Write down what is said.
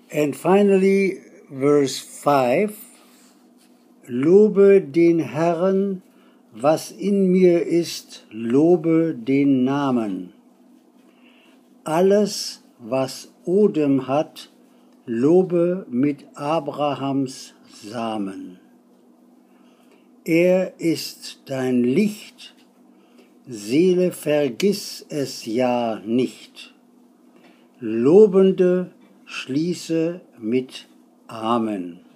And finally, verse 5, lobe den Herrn, was in mir ist, lobe den Namen. Alles, was Odem hat, lobe mit Abrahams Samen. Er ist dein Licht, Seele, vergiss es ja nicht. Lobende schließe mit Amen.